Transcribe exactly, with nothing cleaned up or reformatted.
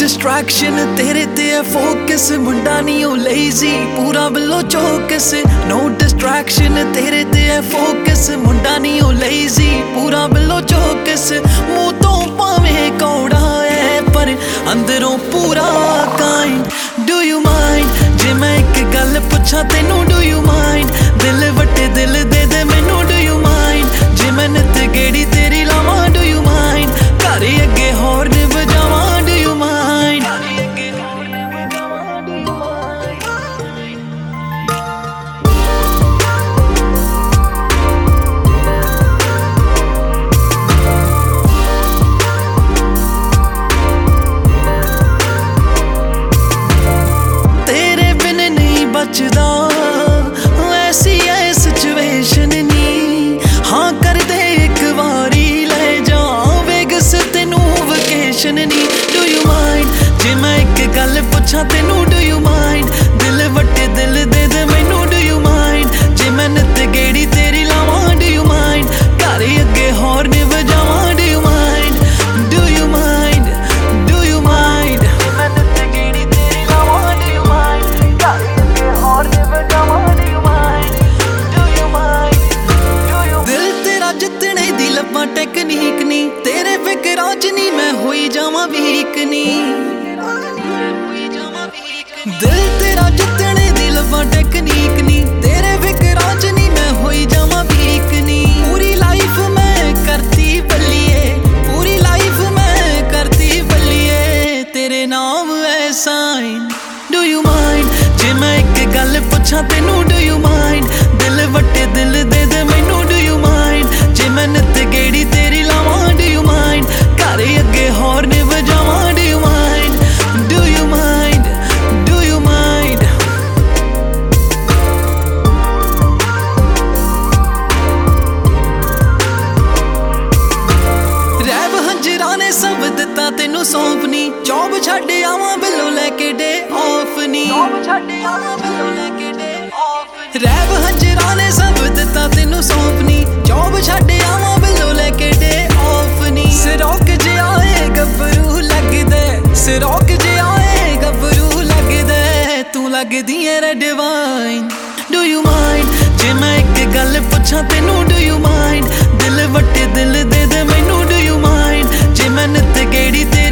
Distraction तेरे ते है फोकस, मुंडा नहीं हो लेजी पूरा बिलो चौकस। नो डिस्ट्रैक्शन तेरे ते है फोकस, मुंडा नहीं हो लेजी पूरा बिलो चौकस। मुंह तो भावें कौड़ा है पर अंदरों पूरा काइंड। डू यू माइंड जे मैं एक गल पुछा तेनू, डू यू माइंड दिल वटे दिल दे दे मैनू। डू यू माइंड जे मैं नित गेड़ी तेरी लावां, डू यू माइंड घर अगे हॉर्न बजावां। डू यू माइंड तेरे बिन नहीं बचदा, ऐसी है सिचुएशन नी। हाँ कर दे एक बारी ले जा वेगस तेनू वेकेशन नी। डू यू माइंड जे मैं एक गल पुछा तेनू, डू यू माइंड दिल वटे दिल दे दे मैनू। डू यू माइंड जे मैं नित गेड़ी तेरी लावां, डू यू माइंड घर अगे हॉर्न बजावां। Do you mind do you mind do you mind जे मैं नित गेड़ी तेरी लावां, डू यू माइंड घर अगे हॉर्न बजावां। Do you mind do you mind do you दिल तेरा जितने दी लब्बां टेक्निक नी, तेरे फिकरां च नी मैं होई जावां वीक नी। दिल तेरा जितने दी लब्बां टेक्निक नी, तेरे फिकरां च नी मैं होई जावां वीक नी। पूरी लाइफ मैं करती बल्लिए, पूरी लाइफ मैं करती बल्लिए तेरे नाम है साइन। डू यू माइंड जे मैं एक गल पुछा तेनू, डू यू माइंड दिल वटे दिल दे दे मैनू। डू यू माइंड जे मैं नित गेड़ी तेरी लावां, डू यू माइंड घर अगे हॉर्न बजावां। Do you mind do you mind do you mind Rab Hanjra ने सब दिता तेनू सौंपनी, जॉब छड्ड आवां बिलो लैके डे ऑफ नी। रैब हंजरा ने सब दिता तेनू सौंपनी, जॉब छड्ड आवां बिलो लैके डे ऑफ नी। सिरोक जे आए गबरू लगदे, सिरोक जे आए गबरू लगदे तू लगदी है red wine. Do you mind जे मैं एक गल पुछा तेनू, डू यू माइंड दिल वटे दिल दे दे मैनू। डू यू माइंड जे मैं नित गेड़ी ते